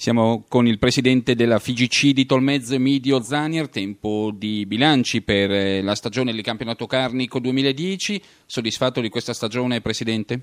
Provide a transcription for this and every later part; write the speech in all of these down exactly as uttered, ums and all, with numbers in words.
Siamo con il presidente della F I G C di Tolmezzo, Emidio Zanier. Tempo di bilanci per la stagione del campionato carnico duemiladieci. Soddisfatto di questa stagione, presidente?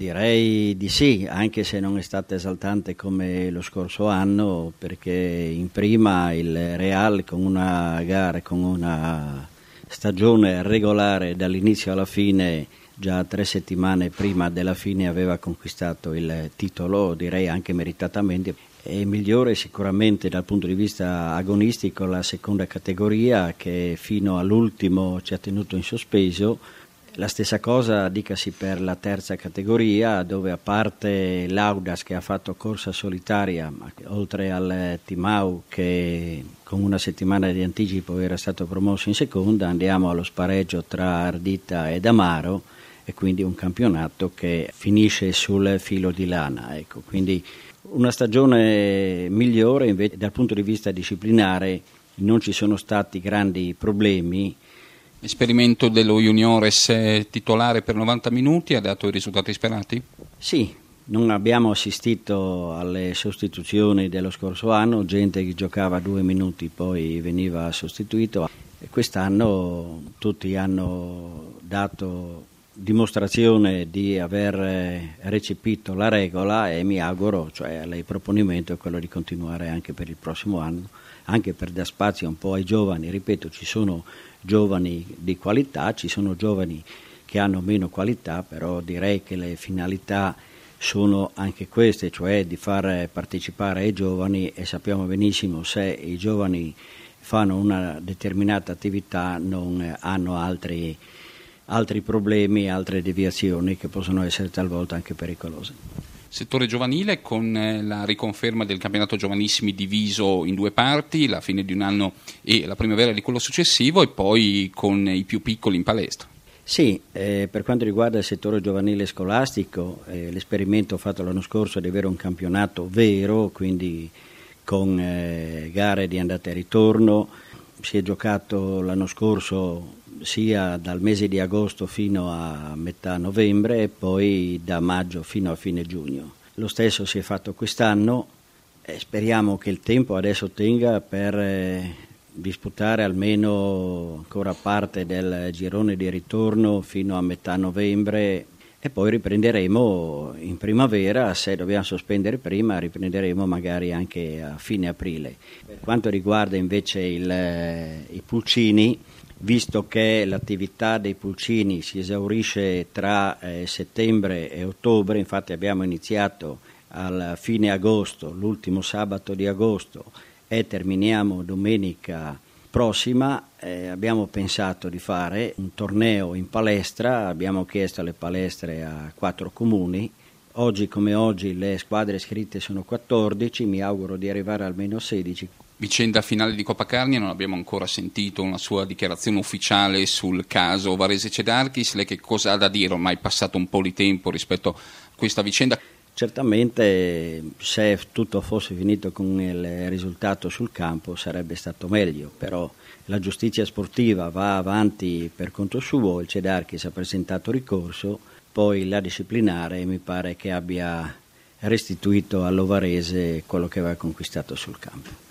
Direi di sì, anche se non è stata esaltante come lo scorso anno, perché in prima il Real con una gara, con una stagione regolare dall'inizio alla fine, già tre settimane prima della fine aveva conquistato il titolo, direi anche meritatamente. È migliore sicuramente dal punto di vista agonistico la seconda categoria, che fino all'ultimo ci ha tenuto in sospeso. La stessa cosa dicasi per la terza categoria, dove a parte l'Audas che ha fatto corsa solitaria, oltre al Timau che con una settimana di anticipo era stato promosso in seconda, andiamo allo spareggio tra Ardita ed Amaro, e quindi un campionato che finisce sul filo di lana. Ecco, quindi una stagione migliore invece dal punto di vista disciplinare, non ci sono stati grandi problemi. L'esperimento dello Juniores titolare per novanta minuti ha dato i risultati sperati? Sì, non abbiamo assistito alle sostituzioni dello scorso anno, gente che giocava due minuti poi veniva sostituito. E quest'anno tutti hanno dato dimostrazione di aver recepito la regola e mi auguro, cioè il proponimento è quello di continuare anche per il prossimo anno, anche per dar spazio un po' ai giovani. Ripeto, ci sono giovani di qualità, ci sono giovani che hanno meno qualità, però direi che le finalità sono anche queste, cioè di far partecipare i giovani, e sappiamo benissimo se i giovani fanno una determinata attività non hanno altri altri problemi, altre deviazioni che possono essere talvolta anche pericolose. Settore giovanile, con la riconferma del campionato giovanissimi diviso in due parti, la fine di un anno e la primavera di quello successivo, e poi con i più piccoli in palestra. Sì, eh, per quanto riguarda il settore giovanile scolastico, eh, l'esperimento fatto l'anno scorso di avere un campionato vero, quindi con eh, gare di andata e ritorno. Si è giocato l'anno scorso sia dal mese di agosto fino a metà novembre e poi da maggio fino a fine giugno. Lo stesso si è fatto quest'anno e speriamo che il tempo adesso tenga per eh, disputare almeno ancora parte del girone di ritorno fino a metà novembre, e poi riprenderemo in primavera. Se dobbiamo sospendere prima, riprenderemo magari anche a fine aprile. Per quanto riguarda invece il, eh, i pulcini, visto che l'attività dei pulcini si esaurisce tra eh, settembre e ottobre, infatti abbiamo iniziato alla fine agosto, l'ultimo sabato di agosto, e terminiamo domenica prossima, eh, abbiamo pensato di fare un torneo in palestra. Abbiamo chiesto alle palestre a quattro comuni. Oggi come oggi le squadre iscritte sono quattordici, mi auguro di arrivare almeno a sedici. Vicenda finale di Coppa Carnia, non abbiamo ancora sentito una sua dichiarazione ufficiale sul caso Varese Cedarchis. Lei che cosa ha da dire? Ormai è passato un po' di tempo rispetto a questa vicenda. Certamente se tutto fosse finito con il risultato sul campo sarebbe stato meglio, però la giustizia sportiva va avanti per conto suo. Il Cedarchis ha presentato ricorso, poi la disciplinare mi pare che abbia restituito all'Ovarese quello che aveva conquistato sul campo.